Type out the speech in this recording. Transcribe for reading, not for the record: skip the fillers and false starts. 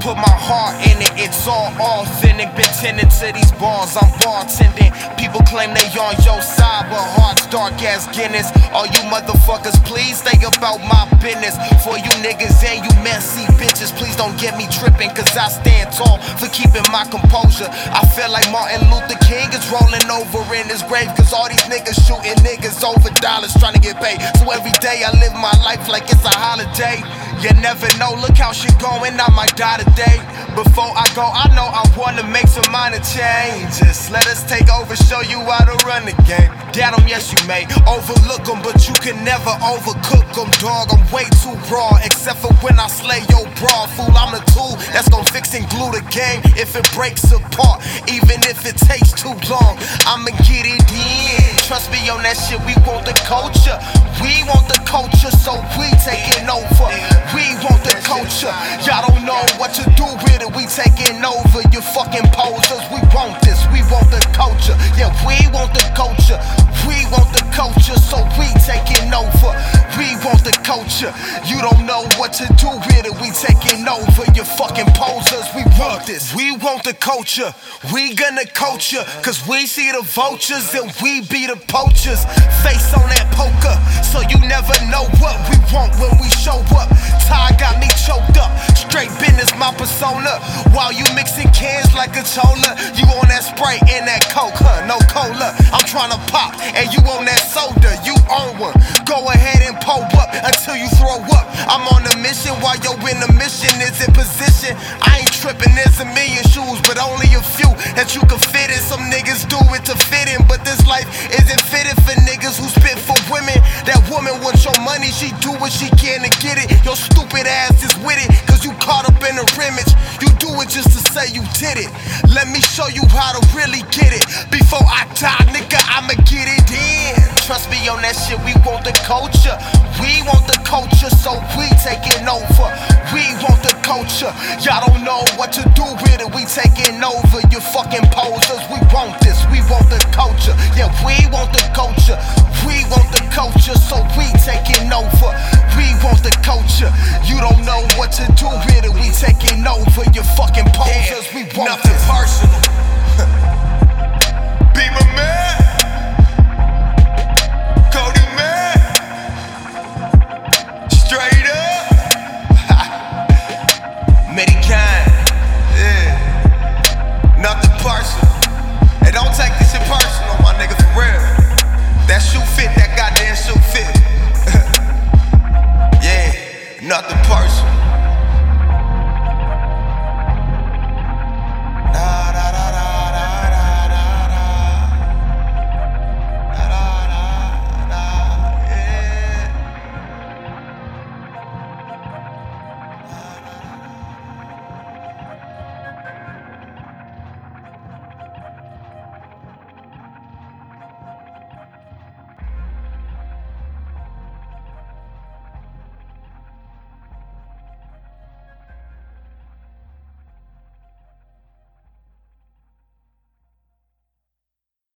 put my heart in it, it's all authentic. Been tending to these bars, I'm bartending. People claim they on your side, but hearts dark as Guinness. All you motherfuckers, please think about my business. For you niggas and you messy bitches, please don't get me tripping, cause I stand tall for keeping my composure. I feel like Martin Luther King is rolling over in his grave, cause all these niggas shooting niggas over dollars trying to get paid. So every day I live my life like it's a holiday. You never know, look how shit going, I might die today. Before I go, I know I wanna make some minor changes. Let us take over, show you how to run the game. Doubt 'em, yes you may overlook 'em, but you can never overcook 'em, dog. I'm way too raw, except for when I slay your bra. Fool, I'm the tool that's gon' fix and glue the game if it breaks apart, even if it takes too long. I'ma get it in. Trust me on that shit, we want the culture. We want the culture, so we taking over. We want the culture. Y'all don't know what to do with it. We taking over. You fucking posers. We want this. We want the culture. Yeah, we want the culture. We want the culture, so we taking over. We want the culture. You don't know what to do with it. We taking over. You fucking posers. We want this. We want the culture. We gonna culture, cause we see the vultures and we be the poachers. Face on that poker, so you never know what we want when we show up. Ty got me choked up, straight business my persona. While you mixing cans like a chola, you on that Sprite and that Coke, huh? No cola. I'm tryna pop, and you on that soda. You on one. Go ahead and pull up until you throw up. I'm on a mission while you're in the mission is in position. I ain't tripping, there's a million shoes, but only a few that you can fit in. Some niggas do it to fit in, but this life isn't fitted for niggas who spit for women. That woman wants your money, she do what she can to get it. Your stupid ass is with it, cause you caught up in her image. You do it just to say you did it. Let me show you how to really get it. Before I die, nigga, I'ma get it in. Trust me on that shit, we want the culture. We want the culture, so we taking over. We want the culture. Y'all don't know what to do with it. We taking over. You fucking posers. We want this. We want the culture. Yeah, we want